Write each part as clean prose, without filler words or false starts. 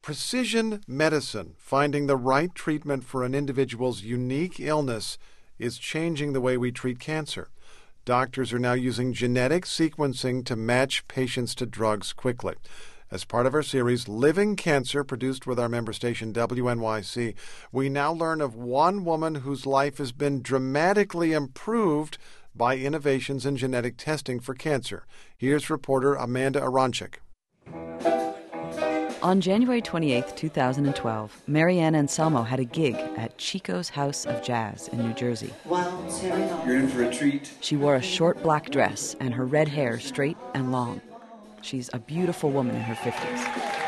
Precision medicine, finding the right treatment for an individual's unique illness, is changing the way we treat cancer. Doctors are now using genetic sequencing to match patients to drugs quickly. As part of our series, Living Cancer, produced with our member station WNYC, we now learn of one woman whose life has been dramatically improved by innovations in genetic testing for cancer. Here's reporter Amanda Aronchik. On January 28, 2012, Marianne Anselmo had a gig at Chico's House of Jazz in New Jersey. You're in for a treat. She wore a short black dress and her red hair straight and long. She's a beautiful woman in her 50s.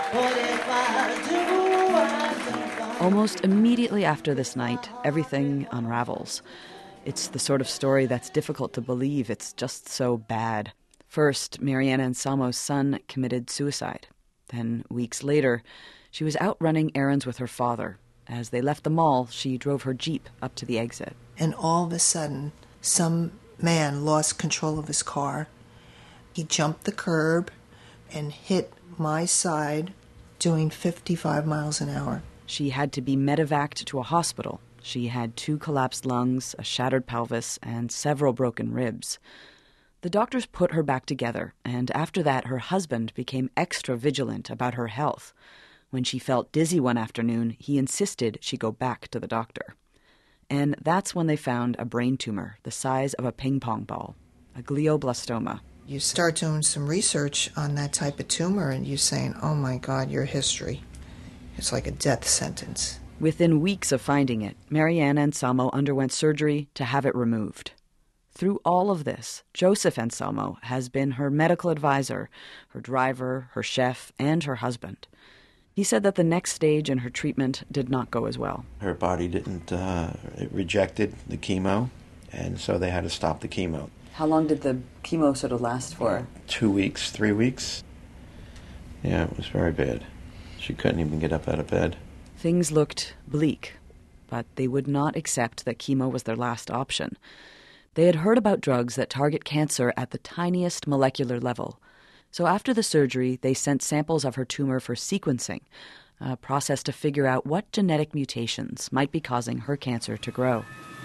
Almost immediately after this night, everything unravels. It's the sort of story that's difficult to believe. It's just so bad. First, Marianne Anselmo's son committed suicide. Then, weeks later, she was out running errands with her father. As they left the mall, she drove her Jeep up to the exit. And all of a sudden, some man lost control of his car. He jumped the curb and hit my side, doing 55 miles an hour. She had to be medevaced to a hospital. She had 2 collapsed lungs, a shattered pelvis, and several broken ribs. The doctors put her back together, and after that, her husband became extra vigilant about her health. When she felt dizzy one afternoon, he insisted she go back to the doctor. And that's when they found a brain tumor the size of a ping-pong ball, a glioblastoma. You start doing some research on that type of tumor, and you're saying, oh my God, your history. It's like a death sentence. Within weeks of finding it, Marianne Anselmo underwent surgery to have it removed. Through all of this, Joseph Anselmo has been her medical advisor, her driver, her chef, and her husband. He said that the next stage in her treatment did not go as well. Her body it rejected the chemo, and so they had to stop the chemo. How long did the chemo sort of last for? 2 weeks, 3 weeks. Yeah, it was very bad. She couldn't even get up out of bed. Things looked bleak, but they would not accept that chemo was their last option. They had heard about drugs that target cancer at the tiniest molecular level. So after the surgery, they sent samples of her tumor for sequencing, a process to figure out what genetic mutations might be causing her cancer to grow.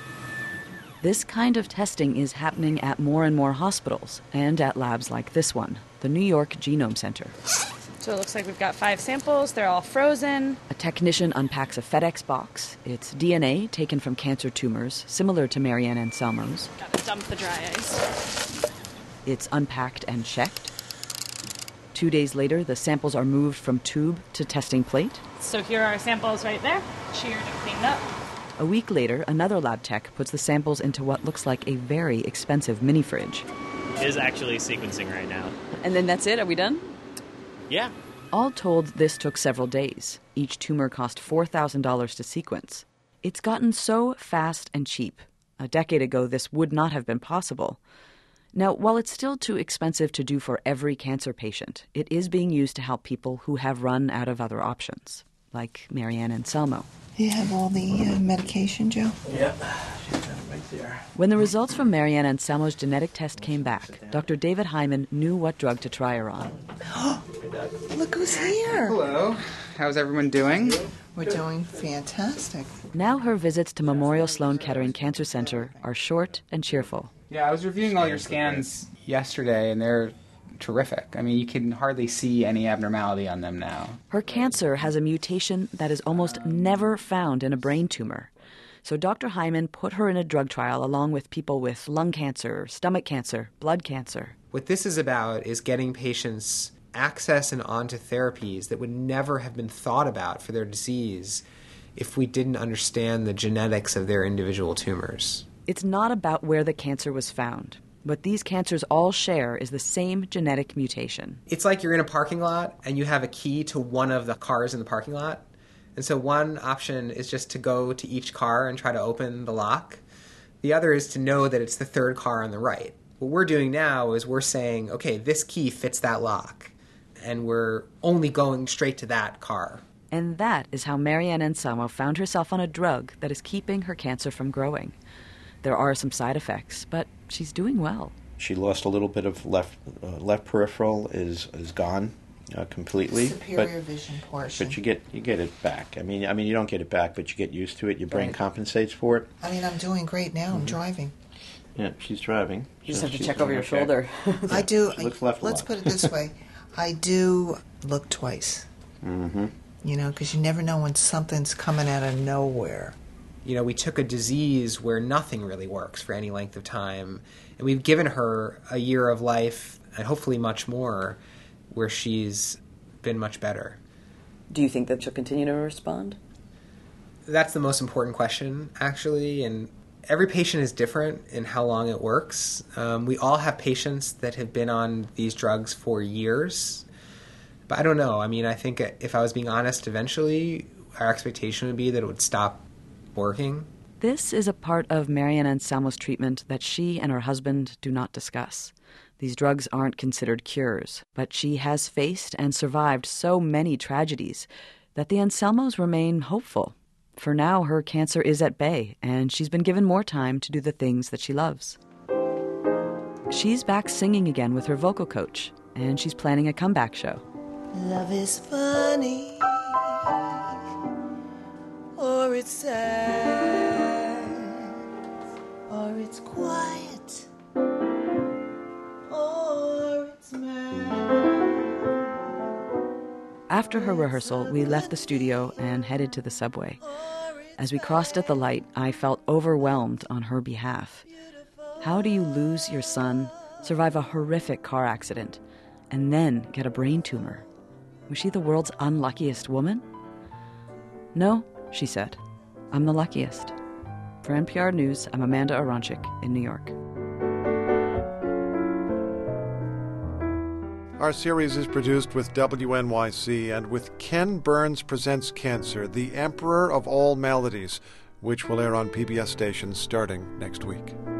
This kind of testing is happening at more and more hospitals and at labs like this one, the New York Genome Center. So it looks like we've got 5 samples. They're all frozen. A technician unpacks a FedEx box. It's DNA taken from cancer tumors, similar to Marianne Anselmo's. Gotta dump the dry ice. It's unpacked and checked. 2 days later, the samples are moved from tube to testing plate. So here are our samples right there, sheared and cleaned up. A week later, another lab tech puts the samples into what looks like a very expensive mini fridge. It is actually sequencing right now. And then that's it? Are we done? Yeah. All told, this took several days. Each tumor cost $4,000 to sequence. It's gotten so fast and cheap. A decade ago, this would not have been possible. Now, while it's still too expensive to do for every cancer patient, it is being used to help people who have run out of other options, like Marianne Anselmo. You have all the medication, Joe? Yep. She's got it right there. When the results from Marianne Anselmo's genetic test came back, Dr. David Hyman knew what drug to try her on. Look who's here. Hello. How's everyone doing? We're doing fantastic. Now her visits to Memorial Sloan Kettering Cancer Center are short and cheerful. Yeah, I was reviewing all your scans yesterday, and they're terrific. I mean, you can hardly see any abnormality on them now. Her cancer has a mutation that is almost never found in a brain tumor. So Dr. Hyman put her in a drug trial along with people with lung cancer, stomach cancer, blood cancer. What this is about is getting patients access and onto therapies that would never have been thought about for their disease if we didn't understand the genetics of their individual tumors. It's not about where the cancer was found. What these cancers all share is the same genetic mutation. It's like you're in a parking lot and you have a key to one of the cars in the parking lot. And so one option is just to go to each car and try to open the lock. The other is to know that it's the third car on the right. What we're doing now is we're saying, okay, this key fits that lock. And we're only going straight to that car. And that is how Marianne Anselmo found herself on a drug that is keeping her cancer from growing. There are some side effects, but she's doing well. She lost a little bit of left peripheral is gone. completely. Superior vision portion. But you get it back. I mean, you don't get it back, but you get used to it. Your brain compensates for it. I mean, I'm doing great now. I'm driving. Yeah, she's driving. You just have to she's check over doing your okay. shoulder. I do. She looks left a Let's lot. put it this way. I do look twice. Mm-hmm. You know, because you never know when something's coming out of nowhere. You know, we took a disease where nothing really works for any length of time, and we've given her a year of life, and hopefully much more, where she's been much better. Do you think that she'll continue to respond? That's the most important question, actually, and every patient is different in how long it works. We all have patients that have been on these drugs for years, but I don't know. I mean, I think if I was being honest, eventually our expectation would be that it would stop working. This is a part of Marian Anselmo's treatment that she and her husband do not discuss. These drugs aren't considered cures, but she has faced and survived so many tragedies that the Anselmos remain hopeful. For now, her cancer is at bay, and she's been given more time to do the things that she loves. She's back singing again with her vocal coach, and she's planning a comeback show. Love is funny, or it's sad, or it's quiet, or it's mad. After her rehearsal, we left the studio and headed to the subway. As we crossed at the light, I felt overwhelmed on her behalf. How do you lose your son, survive a horrific car accident, and then get a brain tumor? Was she the world's unluckiest woman? No, she said. I'm the luckiest. For NPR News, I'm Amanda Aronczyk in New York. Our series is produced with WNYC and with Ken Burns Presents Cancer, the Emperor of All Maladies, which will air on PBS stations starting next week.